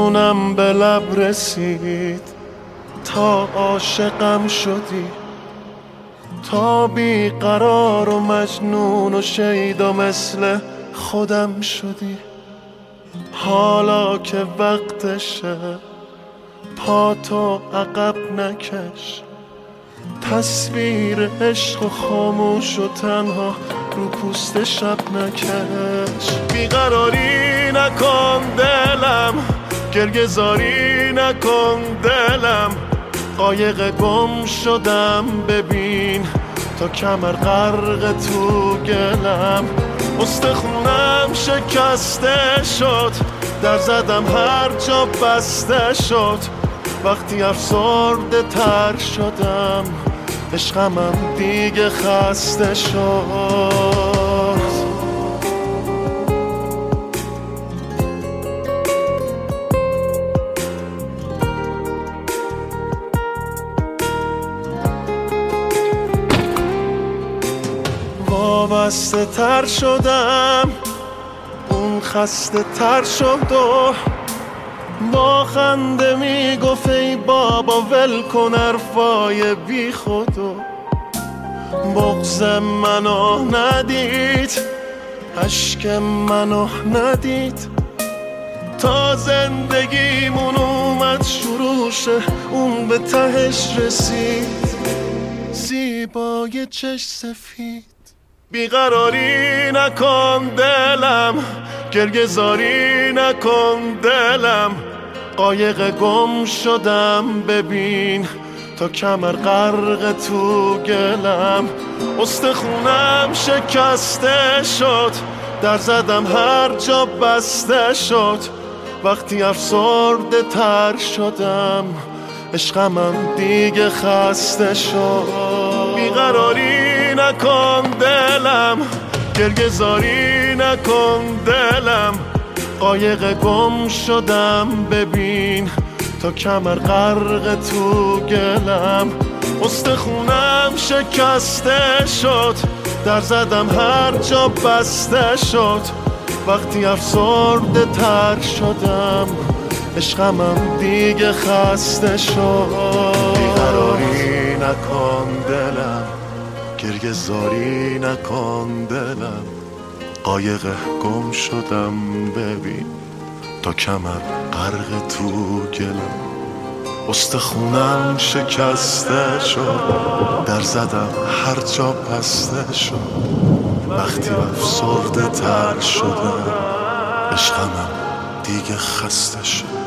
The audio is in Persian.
جونم به لب رسید تا عاشقم شدی، تا بیقرار و مجنون و شیدا مثل خودم شدی. حالا که وقتشه پاتو عقب نکش، تصویر عشق و خاموش و تنها رو پوست شب نکش. بیقراری نکن دلم، گریه زاری نکن دلم، قایق گم شدم ببین تا کمر غرق تو گلم. استخونم شکسته شد، در زدم هر جا بسته شد، وقتی افسرده تر شدم عشقمم دیگه خسته شد. وابسته تر شدم، اون خسته تر شد و با خنده میگفت ای بابا ول کن حرفای بی خودو. بغض منو ندید، اشک منو ندید، تا زندگیمون اومد شروع شه اون به تهش رسید، زیبای چشم سفید. بیقراری نکن دلم، گریه زاری نکن دلم، قایق گم شدم ببین تا کمر غرق تو گلم. استخونم شکسته شد، در زدم هر جا بسته شد، وقتی افسرده تر شدم عشقمم دیگه خسته شد. بیقراری نکن دلم، گریه زاری نکن دلم، قایق گم شدم ببین تا کمر غرق تو گلم. استخونم شکسته شد، در زدم هر جا بسته شد، وقتی افسرده تر شدم عشقمم دیگه خسته شد. بیقراری نکن دلم، گریه زاری نکن دلم، قایق گم شدم ببین تا کمر غرق تو گلم. استخونم شکسته شد، در زدم هر جا بسته شد، وقتی افسرده تر شدم عشقمم دیگه خسته شد.